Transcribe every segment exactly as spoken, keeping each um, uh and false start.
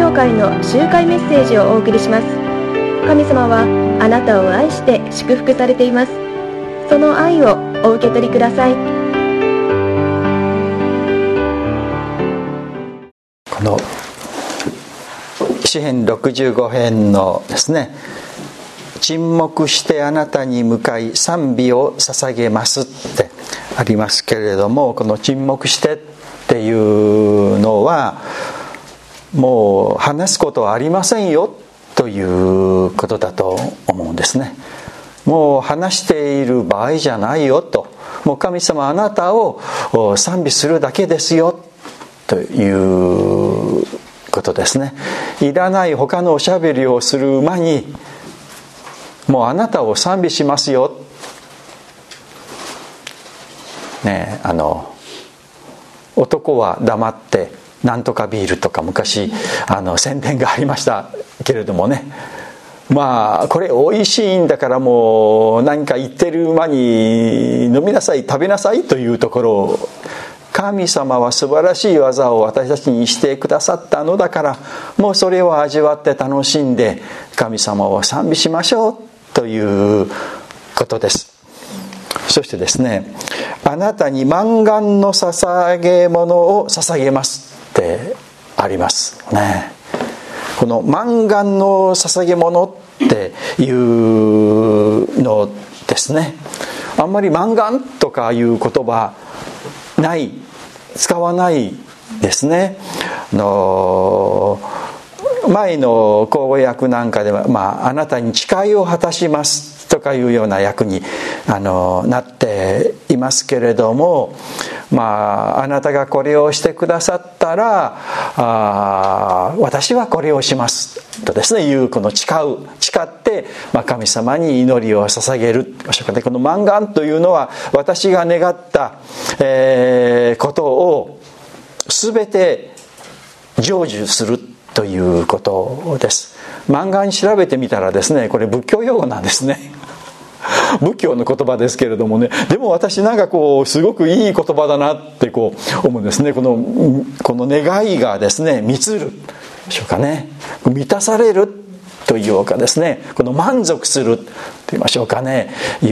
教会の集会メッセージをお送りします。神様はあなたを愛して祝福されています。その愛をお受け取りください。 この詩編ろくじゅうご編のですね、沈黙してあなたに向かい賛美を捧げますってありますけれども、この沈黙してっていうのはもう話すことはありませんよということだと思うんですね。もう話している場合じゃないよと、もう神様あなたを賛美するだけですよということですね。いらない他のおしゃべりをする間にもうあなたを賛美しますよね。あの男は黙ってなんとかビールとか昔あの宣伝がありましたけれどもね、まあこれ美味しいんだからもう何か言ってる間に飲みなさい食べなさいというところを、神様は素晴らしい技を私たちにしてくださったのだから、もうそれを味わって楽しんで神様を賛美しましょうということです。そしてですね、あなたに満願の捧げ物を捧げますってありますね。この満願の捧げ物っていうのですね、あんまり満願とかいう言葉ない、使わないですね。あの前の公約なんかでは、まあ、あなたに誓いを果たしますとかいうような役にあのなっていますけれども、まあ、あなたがこれをしてくださったらあ私はこれをしますとですねいうこの誓う誓って、まあ、神様に祈りを捧げるでしょうかね。この満願というのは私が願った、えー、ことを全て成就するということです。満願調べてみたらですね、これ仏教用語なんですね。仏教の言葉ですけれどもね、でも私なんかこうすごくいい言葉だなってこう思うんですね。このこの願いがですね満つるでしょうかね、満たされるというかですね、この満足すると言いましょうかね、いう、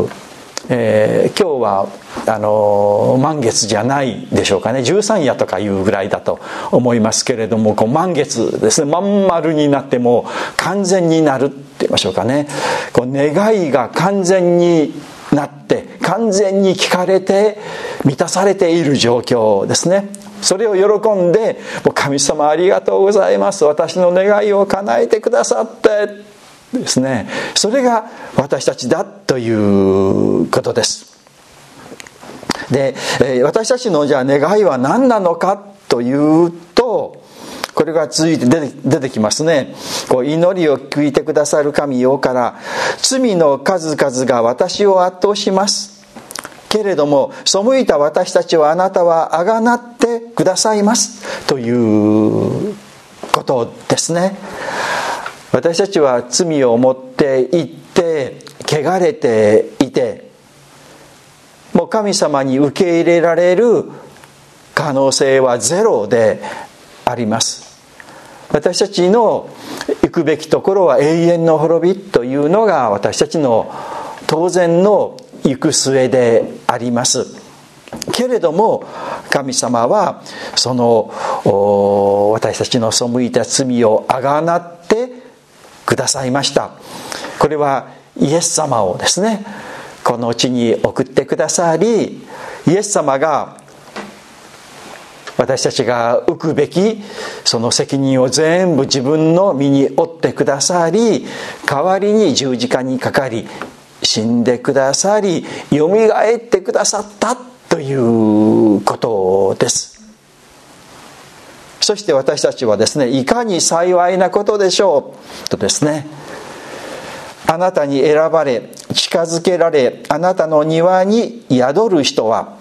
えー、今日はあの満月じゃないでしょうかね、十三夜とかいうぐらいだと思いますけれども、こう満月ですね、まん丸になっても完全になるって言いましょうかね、こう願いが完全になって完全に聞かれて満たされている状況ですね。それを喜んで、もう神様ありがとうございます、私の願いを叶えてくださってですね、それが私たちだということです。で、私たちのじゃあ願いは何なのかというと、これが続いて出て、出てきますね。こう祈りを聞いてくださる神よから、罪の数々が私を圧倒しますけれども、背いた私たちはあなたはあがなってくださいますということですね。私たちは罪を持っていって汚れていて、もう神様に受け入れられる可能性はゼロであります。私たちの行くべきところは永遠の滅びというのが私たちの当然の行く末でありますけれども、神様はその私たちの背いた罪をあがなってくださいました。これはイエス様をですねこの地に送ってくださり、イエス様が私たちが受くべきその責任を全部自分の身に負ってくださり、代わりに十字架にかかり死んでくださり、よみがえってくださったということです。そして私たちはですね、いかに幸いなことでしょうとですね、あなたに選ばれ近づけられ、あなたの庭に宿る人は、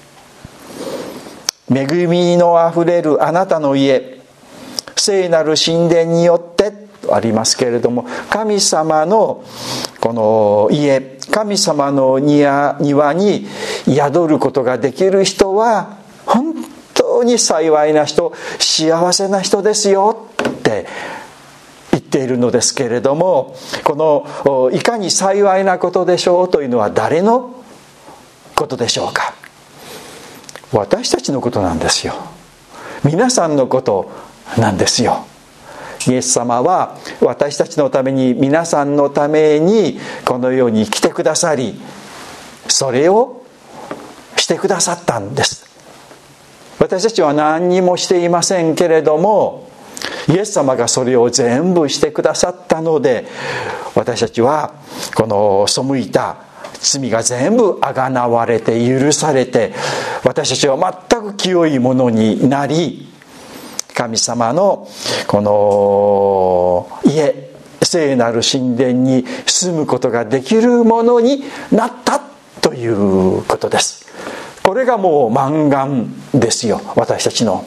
恵みのあふれるあなたの家、聖なる神殿によってとありますけれども、神様のこの家、神様の庭に宿ることができる人は本当に幸いな人、幸せな人ですよって言っているのですけれども、このいかに幸いなことでしょうというのは誰のことでしょうか。私たちのことなんですよ。皆さんのことなんですよ。イエス様は私たちのために、皆さんのためにこの世に来てくださり、それをしてくださったんです。私たちは何にもしていませんけれども、イエス様がそれを全部してくださったので、私たちはこの背いた罪が全部あがなわれて許されて、私たちは全く清いものになり、神様のこの家、聖なる神殿に住むことができるものになったということです。これがもう満願ですよ、私たちの。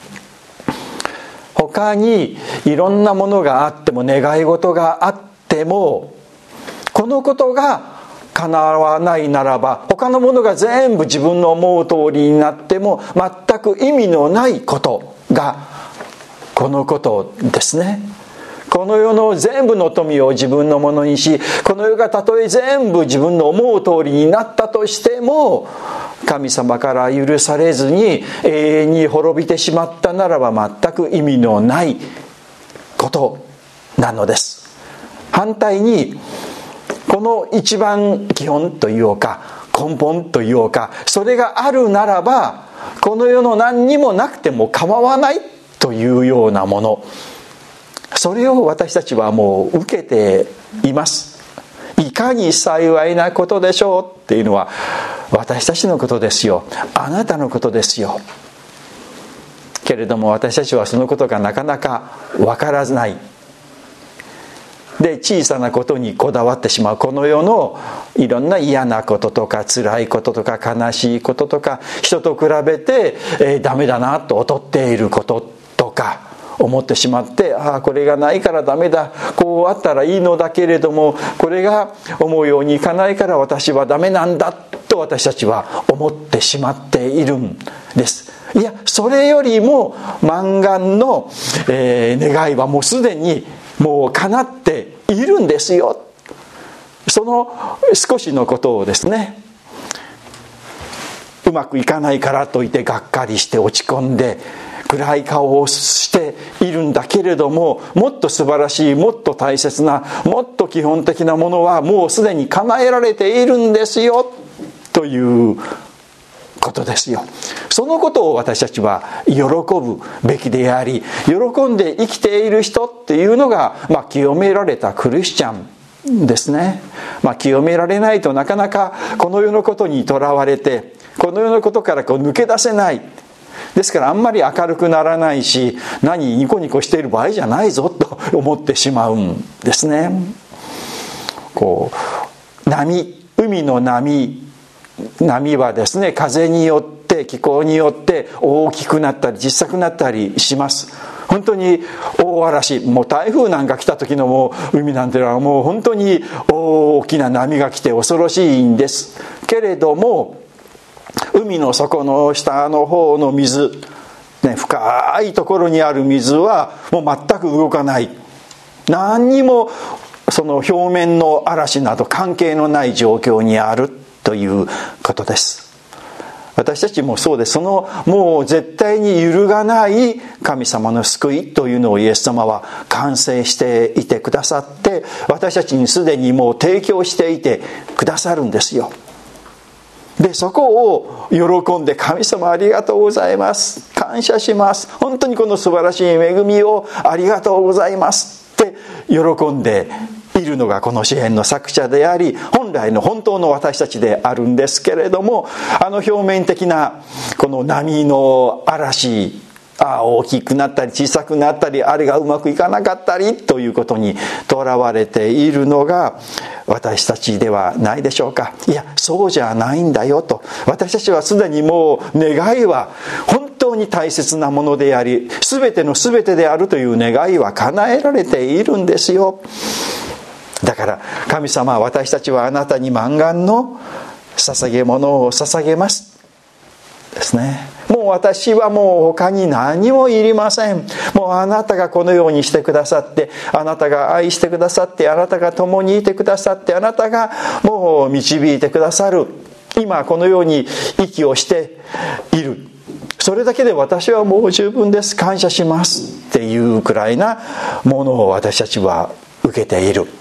他にいろんなものがあっても、願い事があっても、このことが叶わないならば、他のものが全部自分の思う通りになっても全く意味のないことがこのことですね。この世の全部の富を自分のものにし、この世がたとえ全部自分の思う通りになったとしても、神様から許されずに永遠に滅びてしまったならば全く意味のないことなのです。反対に、この一番基本というか根本というか、それがあるならばこの世の何にもなくても構わないというようなもの、それを私たちはもう受けています。いかに幸いなことでしょうっていうのは私たちのことですよ。あなたのことですよ。けれども私たちはそのことがなかなかわからない。で、小さなことにこだわってしまう。この世のいろんな嫌なこととか辛いこととか悲しいこととか、人と比べて、えー、ダメだなと劣っていることとか思ってしまって、ああこれがないからダメだ、こうあったらいいのだけれどもこれが思うようにいかないから私はダメなんだと私たちは思ってしまっているんです。いや、それよりも満願の、えー、願いはもうすでにもう叶っているんですよ。その少しのことをですね、うまくいかないからといってがっかりして落ち込んで暗い顔をしているんだけれども、もっと素晴らしい、もっと大切な、もっと基本的なものはもうすでに叶えられているんですよということですよ。そのことを私たちは喜ぶべきであり、喜んで生きている人っていうのが、まあ、清められたクリスチャンですね。まあ、清められないとなかなかこの世のことにとらわれて、この世のことからこう抜け出せない。ですからあんまり明るくならないし、何ニコニコしている場合じゃないぞと思ってしまうんですね。こう波、海の波波はですね、風によって気候によって大きくなったり小さくなったりします。本当に大嵐、もう台風なんか来た時のもう海なんてのはもう本当に大きな波が来て恐ろしいんですけれども、海の底の下の方の水、ね、深いところにある水はもう全く動かない。何にもその表面の嵐など関係のない状況にあるということです。私たちもそうです。そのもう絶対に揺るがない神様の救いというのをイエス様は完成していてくださって、私たちにすでにもう提供していてくださるんですよ。で、そこを喜んで、神様ありがとうございます、感謝します、本当にこの素晴らしい恵みをありがとうございますって喜んでいるのがこの詩編の作者であり、本来の本当の私たちであるんですけれども、あの表面的なこの波の嵐、あ大きくなったり小さくなったり、あれがうまくいかなかったりということにとらわれているのが私たちではないでしょうか。いや、そうじゃないんだよと。私たちはすでにもう願いは本当に大切なものであり、全ての全てであるという願いは叶えられているんですよ。だから神様、私たちはあなたに満願の捧げ物を捧げますですね。 もう私はもう他に何もいりません。もうあなたがこのようにしてくださって、あなたが愛してくださって、あなたが共にいてくださって、あなたがもう導いてくださる。今このように息をしている。それだけで私はもう十分です。感謝しますっていうくらいなものを私たちは受けている。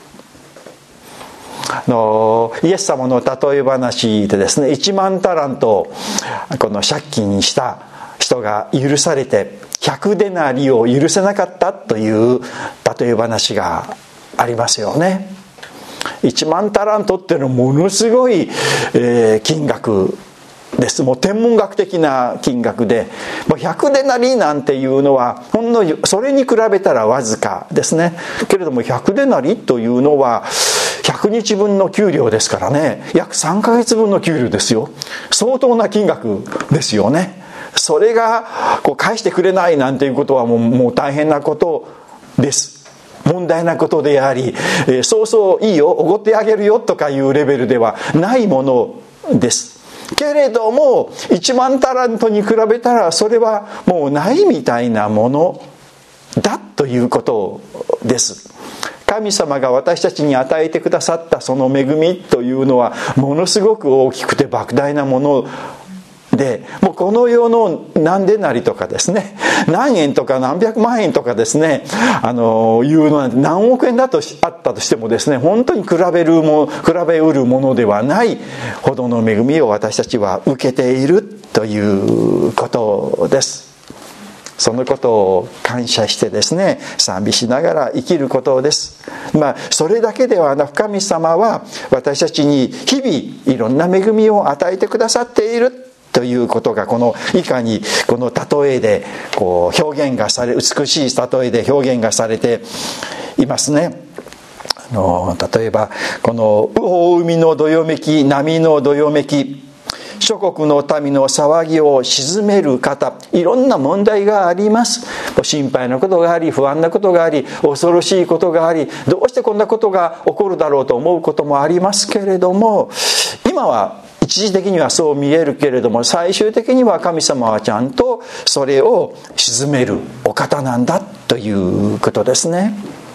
のイエス様の例え話でですね、いちまんタラントをこの借金した人が許されてひゃくデナリを許せなかったという例え話がありますよね。いちまんタラントっていうのはものすごい、えー、金額です。もう天文学的な金額で、もうひゃくデナリなんていうのはほんのそれに比べたらわずかですね。けれどもひゃくデナリというのはひゃくにちぶんの給料ですからね、約さんかげつぶんの給料ですよ。相当な金額ですよね。それがこう返してくれないなんていうことはもう、もう大変なことです。問題なことであり、えー、そうそういいよ、おごってあげるよとかいうレベルではないものです。けれどもいちまんタラントに比べたらそれはもうないみたいなものだということです。神様が私たちに与えてくださったその恵みというのはものすごく大きくて莫大なもので、もうこの世の何デナリとかですね、何円とか何百万円とかですね、あのいうのは何億円だとあったとしてもですね、本当に比べるも比べうるものではないほどの恵みを私たちは受けているということです。そのことを感謝してですね、賛美しながら生きることです。まあそれだけではなく、神様は私たちに日々いろんな恵みを与えてくださっているということが、この以下にこの例えでこう表現がされ、美しい例えで表現がされていますね。あの例えばこの大海のどよめき、波のどよめき、諸国の民の騒ぎを鎮める方、いろんな問題があります。心配なことがあり、不安なことがあり、恐ろしいことがあり、どうしてこんなことが起こるだろうと思うこともありますけれども、今は一時的にはそう見えるけれども、最終的には神様はちゃんとそれを鎮めるお方なんだということですね。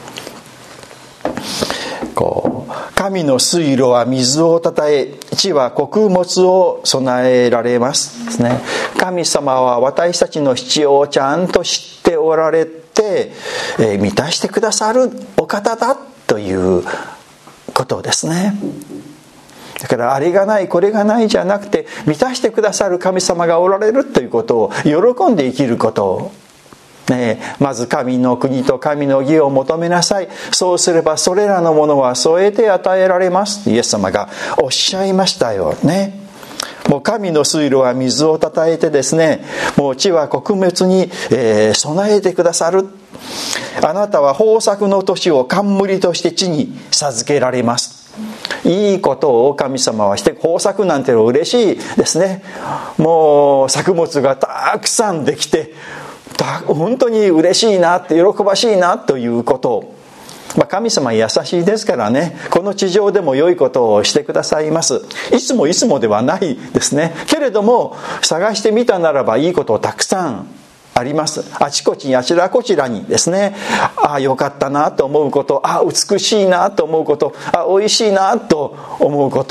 こう神の水路は水をたたえ、地は穀物を備えられますですね。神様は私たちの必要をちゃんと知っておられて、えー、満たしてくださるお方だということですね。だからあれがないこれがないじゃなくて、満たしてくださる神様がおられるということを喜んで生きることね、まず神の国と神の義を求めなさい。そうすればそれらのものは添えて与えられます。イエス様がおっしゃいましたよね。もう神の水路は水をたたえてですね、もう地は穀物に、えー、備えてくださる。あなたは豊作の年を冠として地に授けられます。いいことを神様はして、豊作なんてのは嬉しいですね。もう作物がたくさんできて、本当に嬉しいなって、喜ばしいなということを、まあ、神様優しいですからね、この地上でも良いことをしてくださいます。いつもいつもではないですね。けれども探してみたならばいいことたくさんあります。あちこちにあちらこちらにですね、ああよかったなと思うこと、ああ美しいなと思うこと、あ美味しいなと思うこと、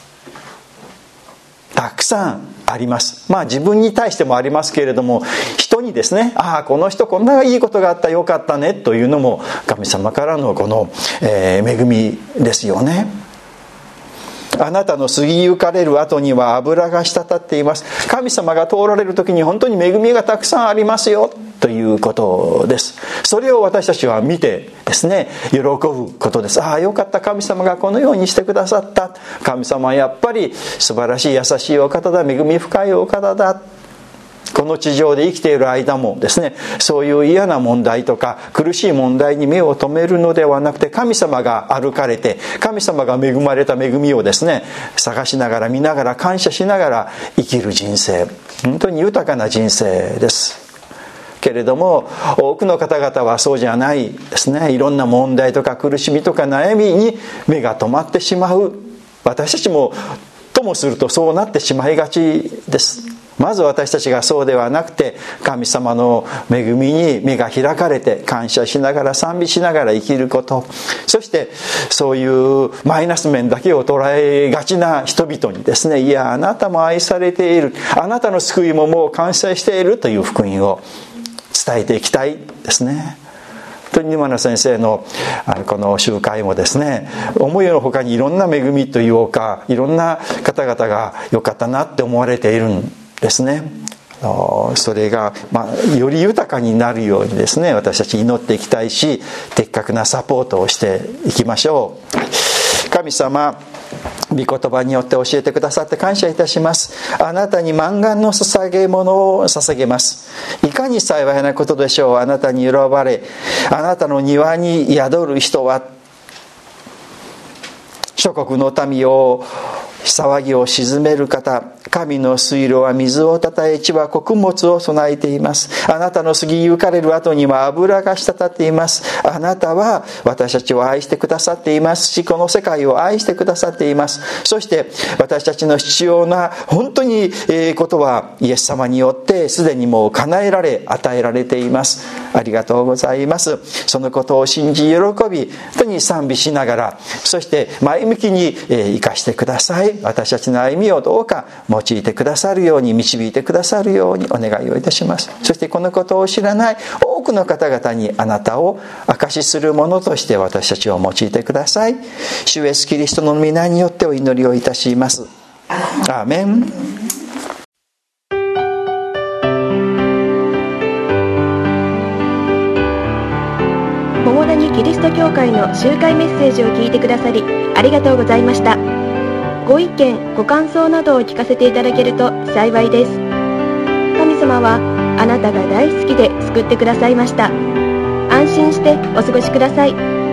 たくさんあります。まあ自分に対してもありますけれども、人にですね、ああこの人こんないいことがあったよかったねというのも神様からのこの、えー、恵みですよね。あなたの過ぎゆかれる後には油が滴っています。神様が通られる時に本当に恵みがたくさんありますよということです。それを私たちは見てですね、喜ぶことです。ああよかった、神様がこのようにしてくださった。神様はやっぱり素晴らしい優しいお方だ、恵み深いお方だ。この地上で生きている間もですね、そういう嫌な問題とか苦しい問題に目を留めるのではなくて、神様が歩かれて、神様が恵まれた恵みをですね、探しながら見ながら感謝しながら生きる人生、本当に豊かな人生です。けれども多くの方々はそうじゃないですね。いろんな問題とか苦しみとか悩みに目が止まってしまう。私たちもともするとそうなってしまいがちです。 まず私たちがそうではなくて、神様の恵みに目が開かれて感謝しながら賛美しながら生きること、そしてそういうマイナス面だけを捉えがちな人々にですね、いやあなたも愛されている、あなたの救いももう完成しているという福音を伝えていきたいですね。本当に沼野先生のこの集会もですね、思いのほかにいろんな恵みというか、いろんな方々が良かったなって思われているんですね。それが、まあ、より豊かになるようにですね、私たち祈っていきたいし、的確なサポートをしていきましょう。神様、御言葉によって教えてくださって感謝いたします。あなたに満願の捧げ物を捧げます。いかに幸いなことでしょう。あなたに選ばれ、あなたの庭に宿る人は、諸国の民を騒ぎを鎮める方、神の水路は水をたたえ、地は穀物を備えています。あなたの過ぎゆかれる後には油が滴っています。あなたは私たちを愛してくださっていますし、この世界を愛してくださっています。そして私たちの必要な本当にええことはイエス様によってすでにもう叶えられ与えられています。ありがとうございます。そのことを信じ喜び、本当に賛美しながら、そして前向きに生かしてください。私たちの歩みをどうか用いてくださるように、導いてくださるようにお願いをいたします。そしてこのことを知らない多くの方々にあなたを証しするものとして私たちを用いてください。主イエスキリストの皆によってお祈りをいたします。アーメン。 桃谷キリスト教会の集会メッセージを聞いてくださりありがとうございました。ご意見ご感想などを聞かせていただけると幸いです。神様はあなたが大好きで救ってくださいました。安心してお過ごしください。